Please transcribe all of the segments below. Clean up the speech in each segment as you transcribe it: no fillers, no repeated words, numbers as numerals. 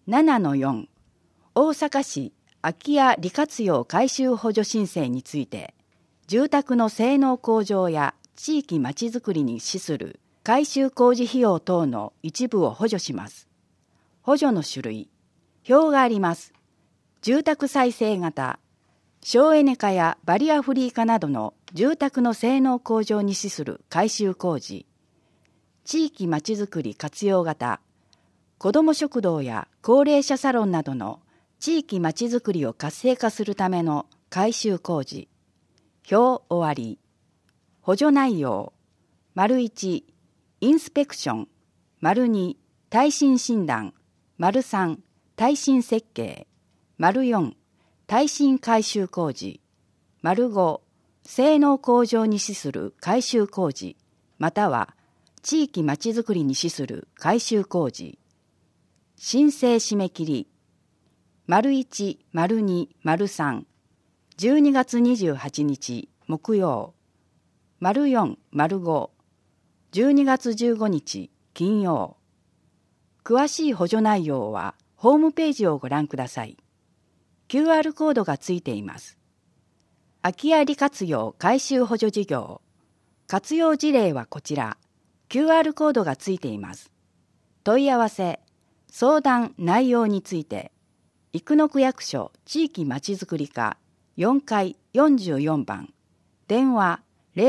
7-4 大阪市空き家利活用改修補助申請について、住宅の性能向上や地域まちづくりに資する改修工事費用等の一部を補助します。補助の種類、表があります。住宅再生型、省エネ化やバリアフリー化などの住宅の性能向上に資する改修工事、地域まちづくり活用型、子ども食堂や高齢者サロンなどの地域まちづくりを活性化するための改修工事。表終わり。補助内容。1、インスペクション。2、耐震診断。3、耐震設計。4、耐震改修工事。5、性能向上に資する改修工事、または地域まちづくりに資する改修工事。申請締め切り。1、2、3、12月28日木曜。4、5、12月15日金曜。詳しい補助内容はホームページをご覧ください。QR コードがついています。空き家利活用改修補助事業。活用事例はこちら。QR コードがついています。問い合わせ、相談内容について、生野区役所地域まちづくり課4階44番、電話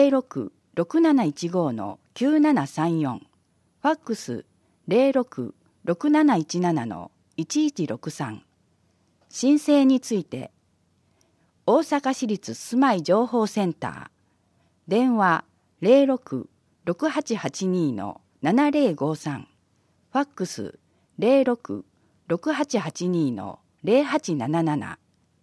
06-6715-9734、ファックス 06-6717-1163。申請について、大阪市立住まい情報センター、電話 06-6882-7053、ファックス 06-6882-0877。